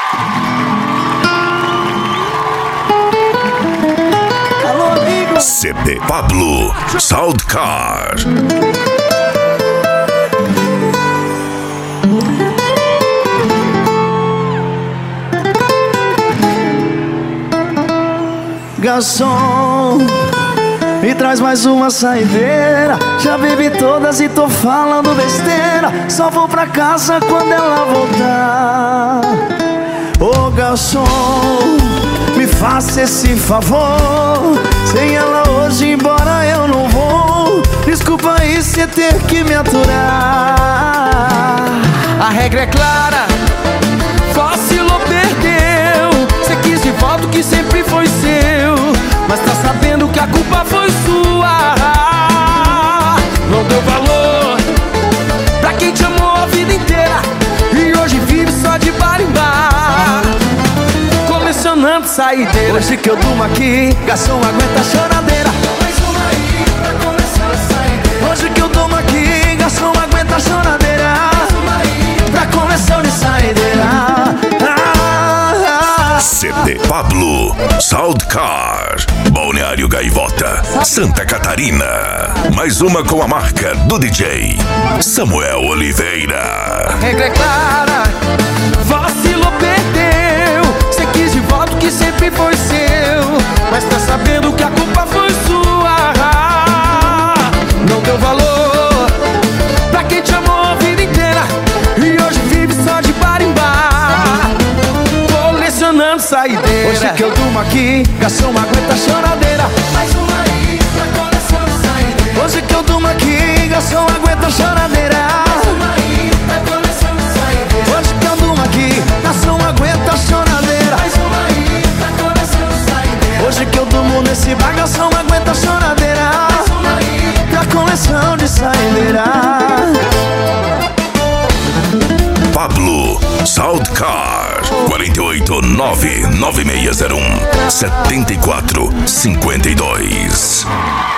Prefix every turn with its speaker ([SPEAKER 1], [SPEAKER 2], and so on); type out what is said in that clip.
[SPEAKER 1] Alô, amigo.
[SPEAKER 2] CD Pablo Soundcar.
[SPEAKER 1] Garçom, me traz mais uma saideira. Já bebi todas e tô falando besteira. Só vou pra casa quando ela voltar. Ô garçom, me faça esse favor. Sem ela hoje embora eu não vou. Desculpa aí cê ter que me aturar.
[SPEAKER 3] A regra é clara, vacilou, perdeu. Cê quis de volta o que sempre foi seu, mas tá sabendo que a culpa foi sua. Não deu valor pra quem te amou a vida inteira e hoje vive só de bar em bar, colecionando saideira.
[SPEAKER 1] Hoje que eu durmo aqui, garçom, aguenta a choradeira.
[SPEAKER 3] Mais uma aí pra coleção de saideira.
[SPEAKER 1] Hoje que eu durmo aqui, garçom, aguenta a choradeira.
[SPEAKER 3] Mais uma aí
[SPEAKER 1] pra coleção de saideira.
[SPEAKER 2] CD Pablo Soundcar, Balneário Gaivota, Santa Catarina. Mais uma com a marca do DJ Samuel Oliveira.
[SPEAKER 3] A regra é clara, vacilou, perdeu. Cê quis de volta o que sempre foi seu, mas tá sabendo que a culpa foi sua. Não deu valor pra quem te amou a vida inteira e hoje vive só de bar em bar, colecionando saideira.
[SPEAKER 1] Hoje que eu durmo aqui, garçom, aguenta a choradeira.
[SPEAKER 3] Mais uma aí pra coleção de saideira.
[SPEAKER 1] Hoje que eu durmo aqui, garçom, aguenta a choradeira.
[SPEAKER 3] Mais uma aí pra coleção de saideira.
[SPEAKER 1] Hoje que eu durmo aqui, garçom, aguenta a choradeira.
[SPEAKER 3] Mais uma aí pra coleção de saideira.
[SPEAKER 1] Hoje que eu durmo nesse bar, garçom, aguenta a choradeira.
[SPEAKER 3] Mais uma aí
[SPEAKER 1] pra coleção de saideira.
[SPEAKER 2] Pablo Soundcar, 489-9601-7452.